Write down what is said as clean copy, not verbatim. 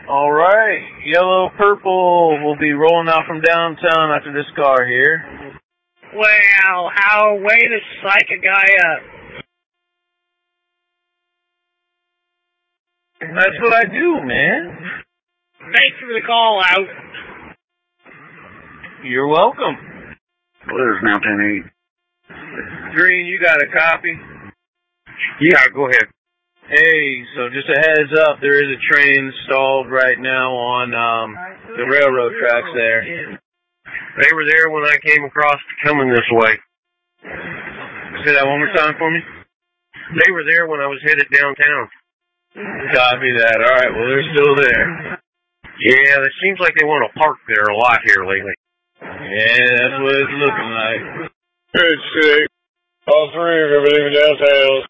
All right, Yellow Purple will be rolling out from downtown after this car here. Well, how a way to psych a guy up. That's what I do, man. Thanks for the call out. You're welcome. Well, there's now 10-8. Green, you got a copy? Yeah, go ahead. Hey, so just a heads up, there is a train stalled right now on the railroad tracks there. They were there when I came across coming this way. Say that one more time for me? They were there when I was headed downtown. Copy that. All right, well, they're still there. Yeah, it seems like they want to park there a lot here lately. Yeah, that's what it's looking like. Good shit. All three of them are leaving downtown.